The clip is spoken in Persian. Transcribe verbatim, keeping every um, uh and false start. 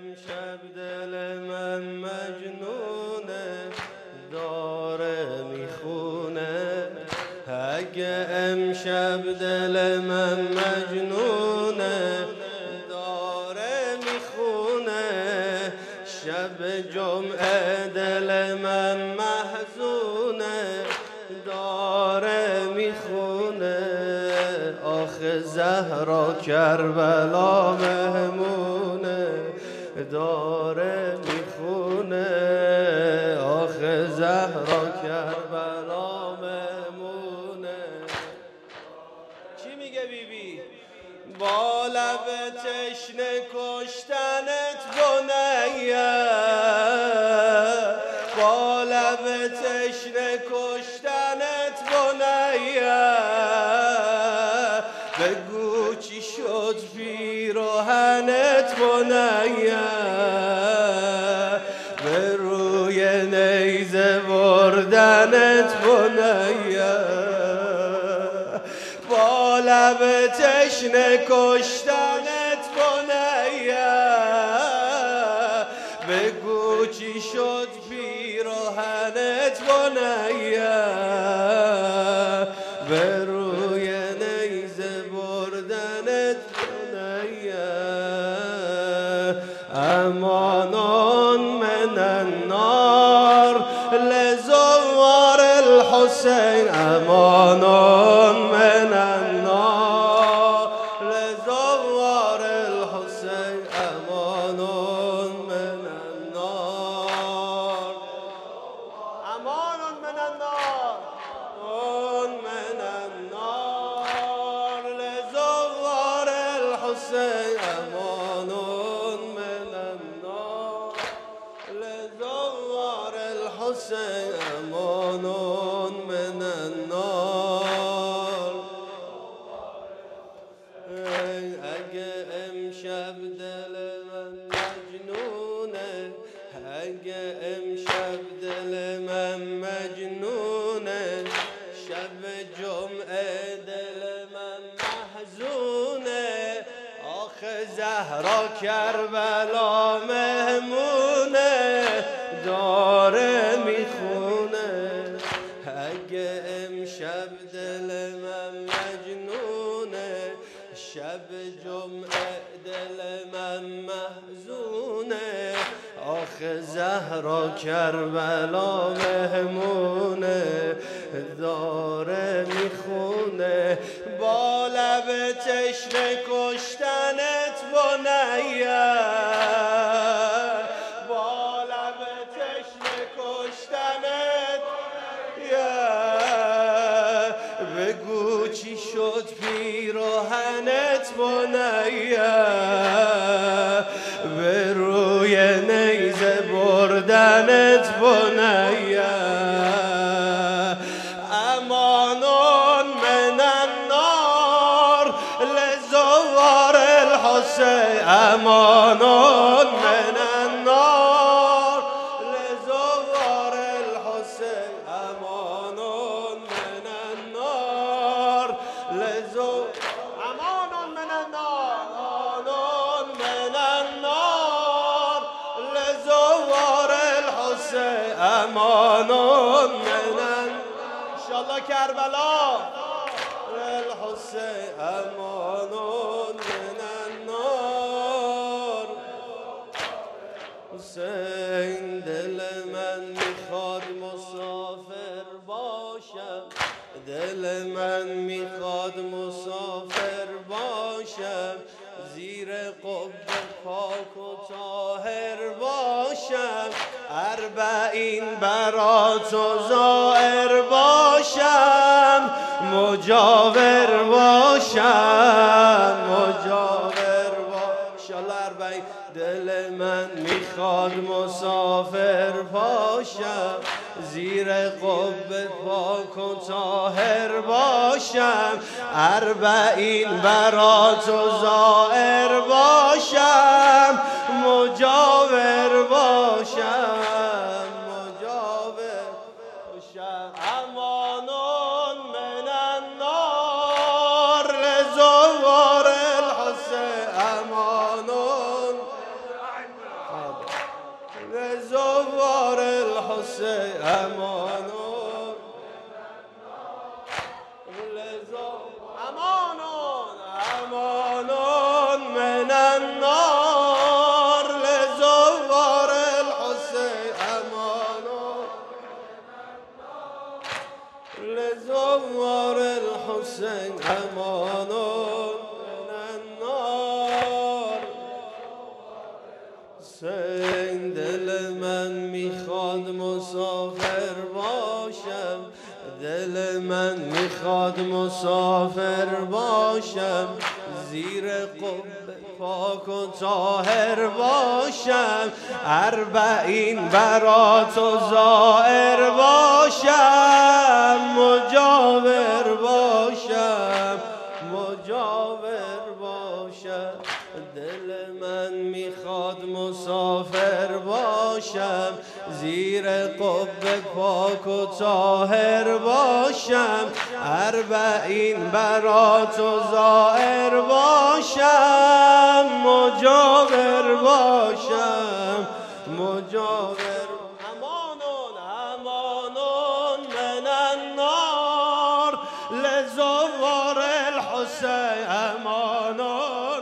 امشب دل من مجنونه داره میخونه اگه امشب دل من مجنونه داره میخونه شب جمعه دل من محزونه داره میخونه آخه زهرا کربلا مهمونه داره میخونه آخه زهرا کربلا مهمونه. چی میگه بی بی؟ با لب تشنه کشتنت بنیه با لب تشنه کشتنت بنیه بگو چی شد پیراهنت بنیه به روی نیزه بردنت بنیه با لب تشنه کشتنت بنیه بگو چی شد پیراهنت بنیه به روی نیزه بردنت بنیه امانون من النار لزوار الحسین امانون من النار لزوار الحسین امانون من النار امانون من النار من النار لزوار الحسین امانون من النار لزوار الحسین امانون من النار. اگه امشب دل من مجنونه اگه امشب دل من مجنونه شب جمعه دل من محزونه آخه زهرا کربلا مهمونه داره میخونه اگه امشب دل من مجنونه شب جمعه دل من محزونه آخه زهرا کربلا مهمونه داره میخونه با لب تشنه کشتنت بنیه با لب تشنه کشتنت بگو چی شد پیراهنت بنیه به روی نیزه بردنت بنیه امانون من النار لزوار الحسین امانون من النار لزوار الحسین امانون من النار لزو امانون من النار امانون من النار لزوار الحسین امانون من انشالله کربلا الحسین امانون من النار. حسین دل من میخواد مسافر باشم دل من میخواد مسافر باشم زیر قبه پاک و طاهر باشم اربعین برات و زائر باشم مجاور باشم مجاور باشم اربعین دل من میخواد مسافر باشم زیر قبه پاک و طاهر باشم اربعین برات و زائر باشم مجاور باشم مجاور باشم امانون من النار لزوار الحسین امانون الحسین امان امان امان من النار لزوار الحسین امان لزوار الحسین امان من النار حسین دل من میخواد مسافر باشم دل من میخواد مسافر باشم زیر قبه پاک و طاهر باشم اربعین برات و زائر باشم مجاور باشم مجاور باشم دل من میخواد مسافر باشم زیر قبه پاک و طاهر باشم اربعین برات و زائر باشم مجاور باشم مجاور امانون امانون من النار لزوار الحسین امانون